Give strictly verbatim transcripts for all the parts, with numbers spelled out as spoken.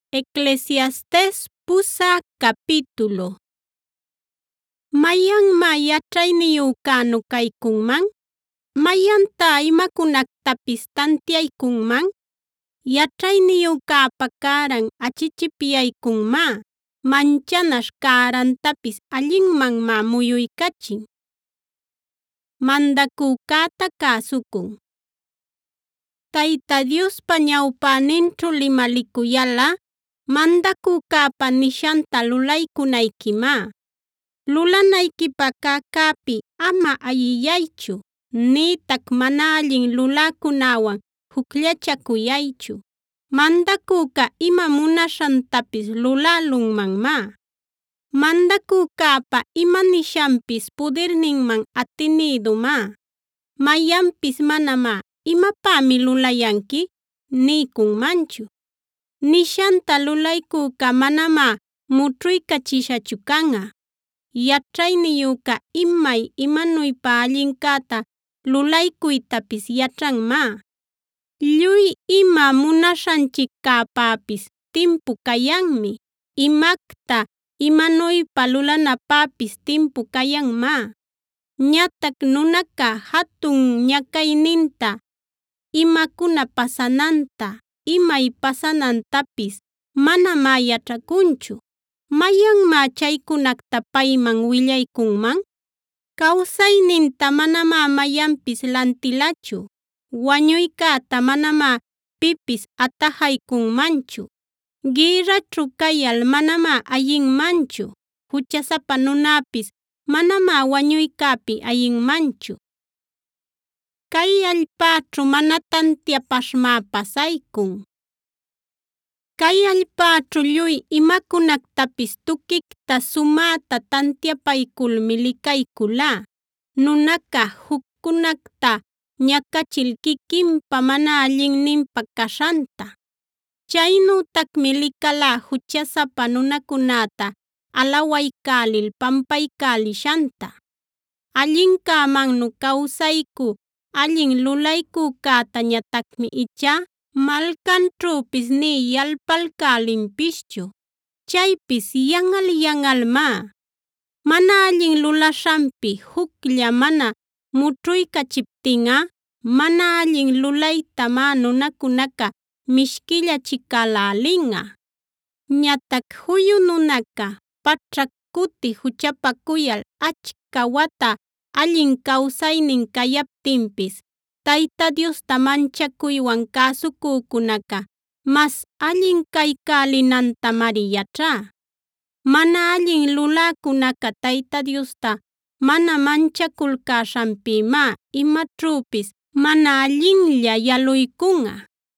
Eclesiastés pusa capítulo. ¿Mayanmá yaćhayniyuqkanu kaykunman? ¿Mayantá imakunactapis tantiaykunman? Yaćhayniyuqkapa käran achichipyaykunmá, manchanaśh kärantapis allinmanmá muyuykachin. Mandakücäta käsukun. Tayta Diospa ñawpäninćhu limalikuyalꞌa, mandakücäpa nishanta lulaykunaykimá. Lulanaykipaq käkäpi ama ayiyaychu, nïtac mana allin luläkunawan jucllachakuyaychu. Mandaküca ima munaśhantapis lulälunmanmá. Mandakücäpa ima nishanpis pudirninman atiniidumá. Mayanpis manamá “¿imapämi lulayanki?” niykunmanchu. Nishanta lulaycüca manamá mućhuykachishachu kanꞌa. Yaćhayniyuqqa imay imanuypa allincäta lulaycuytapis yaćhanmá. Lluy ima munaśhanchikcäpäpis timpu kayanmi. Imacta imanuypa lulanapäpis timpu kayanmá. Ñatac nunaca hatun ñacayninta, imacuna pasananta, imay pasanantapis manamá yaćhakunchu. ¿Mayanmá chaycunacta payman willaykunman? Kawsayninta manamá mayanpis lantilachu. Wañuykäta manamá pipis atajaykunmanchu. Guïrraćhu cayal manamá ayinmanchu. Juchasapa nunäpis manamá wañuykäpi ayinmanchu. Kay allpäćhu mana tantiapaśhmá pasaykun. Kay allpäćhu lluy imakunactapis tuquicta sumäta tantiapaykulmi likaykulá. Nunaca juccunacta ñakachil quiquinpa mana allinninpa caśhanta. Chaynütacmi likalá juchasapa nunacunäta alawaycälil pampaycälishanta. Allincämannu kawsayku allin lulaycücätañatacmi ichá malcanćhüpis nï yalpalcälinpischu. Chaypis yanꞌal-yanꞌalmá. Mana allin lulaśhanpi juclla mana mućhuykachiptinꞌa, mana allin lulaytamá nunacunaca mishkillachicälälinꞌa. Ñatac juyu nunaca paćhac cuti juchapakuyal achka wata allin kawsaynin kayaptinpis, Tayta Diosta manchakuywan cäsucücunaca mas allin kaycälinantamari yaćhá. Mana allin luläcunaca Tayta Diosta mana manchakulcäśhanpimá imaćhüpis mana allinlla yaluykunꞌa.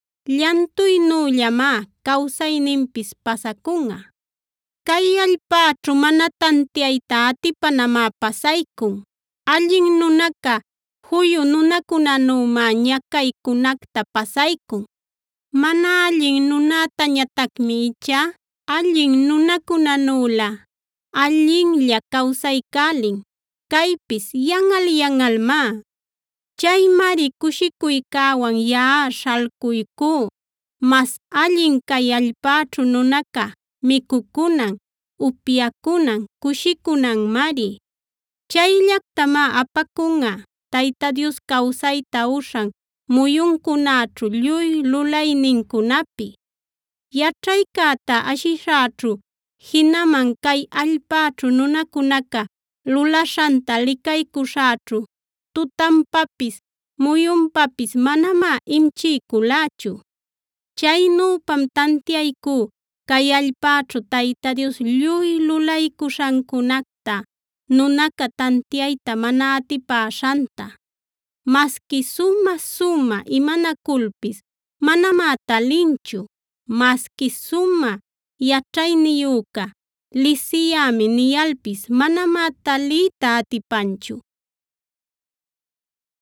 Llantuynüllamá kawsayninpis pasakunꞌa. Kay allpäćhu mana tantiayta atipanamá pasaykun. Allin nunaca juyu nunacunanümá ñacaycunacta pasaykun. Mana allin nunätañatacmi ichá allin nunacunanülä allinlla kawsaycälin. Kaypis yanꞌal-yanꞌalmá. Chaymari kushikuykawan yaꞌa śhalkuykú. Mas allin kay allpäćhu nunaca mikukunan, upyakunan, kushikunanmari. Chayllactamá apakunꞌa Tayta Dios kawsayta uśhan muyuncunäćhu lluy lulayninkunapi. Yaćhaykäta ashishäćhu, jinaman kay allpäćhu nunacunaca lulaśhanta likaykuśhäćhu, tutanpapis muyunpapis manamá imchiykulächu. Chaynüpam tantiaykú kay allpäćhu Tayta Dios lluy lulaykuśhancunacta nunaca tantiayta mana atipäśhanta. Masqui suma-suma imanakulpis manamá talinchu. Masqui suma yaćhayniyuqqa lisiyämi niyalpis manamá taliyta atipanchu.